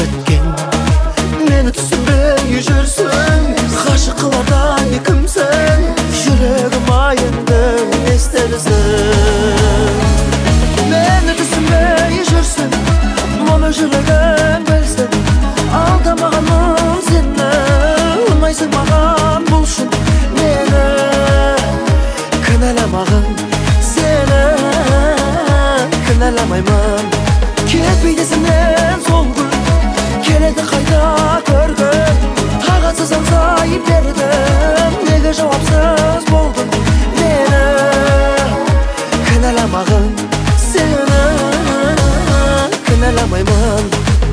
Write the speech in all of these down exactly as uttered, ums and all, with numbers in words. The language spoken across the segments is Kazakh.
біткен. Мені түсінбей жүрсің, ғашық қылардай кімсің? Жүрегім айынды естерсің. Мені түсінбей жүрсің, мұны жүрегің білсін. Алдамағаным сені, ұнайсың маған бұл шын. Мені кінәламағын сені, кінәламаймын. Кетпейді сенен сол күн, келеді қайта көргін. Тағатсыз аңсай бердім, неге жауапсыз болдың? Мені кінәламағын сені, кінәламаймын.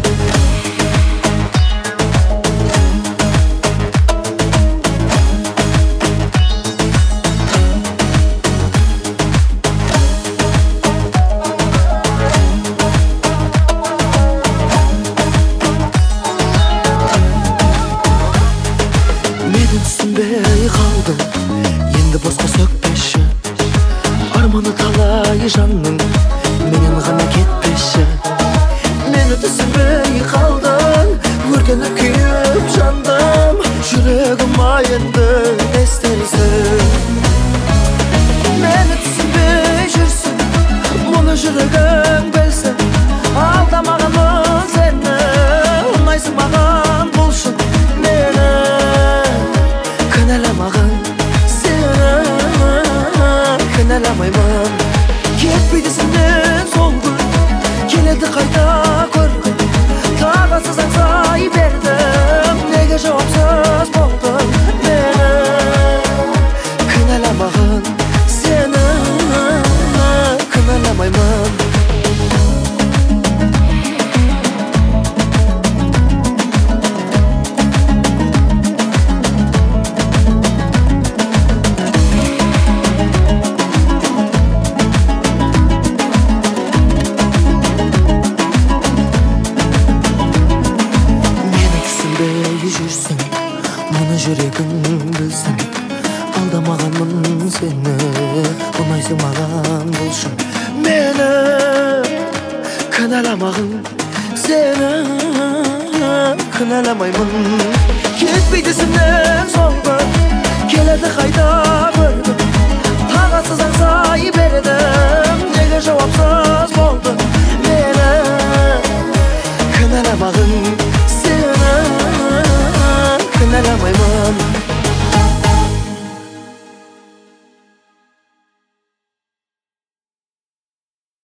Түсінбей қалдым, енді босқа сөкпеші. Арманы талай жанның, менен ғана кетпеші. Мені түсінбей қалдың, өртеніп күйіп жандым. Жүрегім айынды естерсің. Мені түсінбей жүрсің, мұны жүрегің білсін. Алдамағаным сені, ұнайсың маған бұл шын. Мені кінәламағын сені, кінәламаймын. Кетпейді сенен сол күн, келеді қайта көргін. Тағатсыз аңсай бердім, неге жауапсыз болдың? Мені кінәламағын сені, кінәламаймын. Жүрсің, мұны жүрегің білсін. Алдамағанмын сені, ұнайсың маған бұл шын. Мені кінәламағын сені, кінәламаймын. Кетпейді сенен сол күн, келеді қайта көргін. Тағатсыз аңсай бердім, неге жауапсыз болдың?